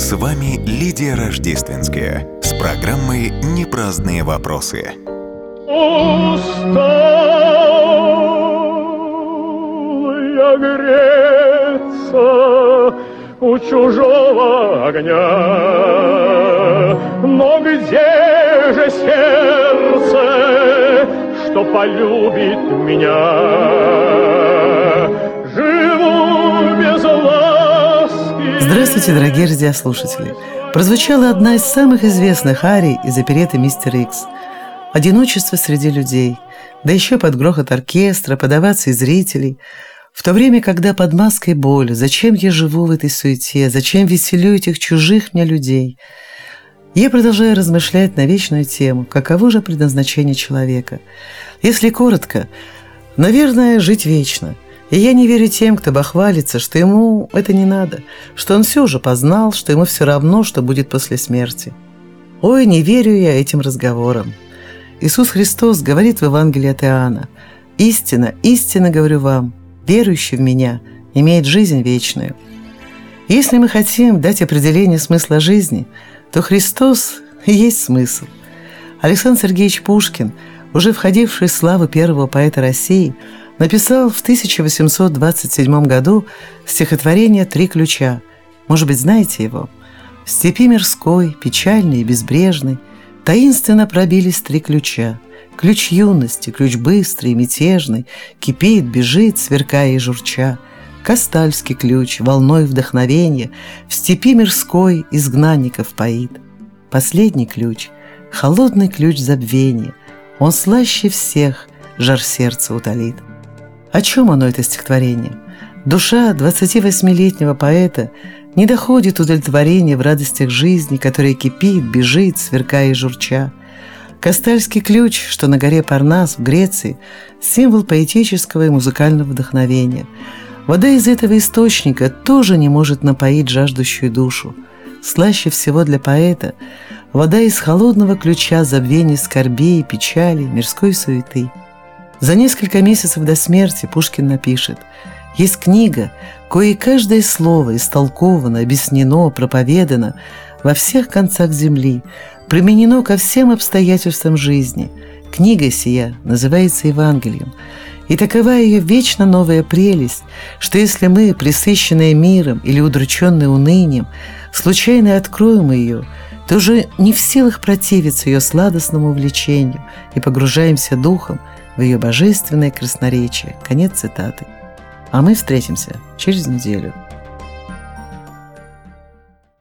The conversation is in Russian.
С вами Лидия Рождественская с программой «Непраздные вопросы». Устал я греться у чужого огня, но где же сердце, что полюбит меня? Живу без ласки. Здравствуйте, дорогие радиослушатели! Прозвучала одна из самых известных арий из оперетты «Мистер Икс». Одиночество среди людей, да еще под грохот оркестра, под овации зрителей. В то время, когда под маской боли, зачем я живу в этой суете, зачем веселю этих чужих мне людей, я продолжаю размышлять на вечную тему, каково же предназначение человека. Если коротко, наверное, жить вечно. И я не верю тем, кто бахвалится, что ему это не надо, что он все уже познал, что ему все равно, что будет после смерти. Ой, не верю я этим разговорам. Иисус Христос говорит в Евангелии от Иоанна: «Истинно, истинно говорю вам, верующий в Меня имеет жизнь вечную». Если мы хотим дать определение смысла жизни, то Христос и есть смысл. Александр Сергеевич Пушкин, уже входивший в славу первого поэта России, написал в 1827 году стихотворение «Три ключа». Может быть, знаете его? В степи мирской, печальной и безбрежной, таинственно пробились три ключа. Ключ юности, ключ быстрый и мятежный, кипит, бежит, сверкая и журча. Кастальский ключ, волной вдохновенья, в степи мирской изгнанников поит. Последний ключ, холодный ключ забвения, он слаще всех жар сердца утолит. О чем оно, это стихотворение? Душа 28-летнего поэта не доходит удовлетворения в радостях жизни, которая кипит, бежит, сверкая и журча. Кастальский ключ, что на горе Парнас в Греции, символ поэтического и музыкального вдохновения. Вода из этого источника тоже не может напоить жаждущую душу. Слаще всего для поэта вода из холодного ключа забвения скорбей, печали, мирской суеты. За несколько месяцев до смерти Пушкин напишет: «Есть книга, кое каждое слово истолковано, объяснено, проповедано во всех концах земли, применено ко всем обстоятельствам жизни. Книга сия называется Евангелием. И такова ее вечно новая прелесть, что если мы, пресыщенные миром или удрученные унынием, случайно откроем ее, то уже не в силах противиться ее сладостному влечению и погружаемся духом в ее божественное красноречие». Конец цитаты. А мы встретимся через неделю.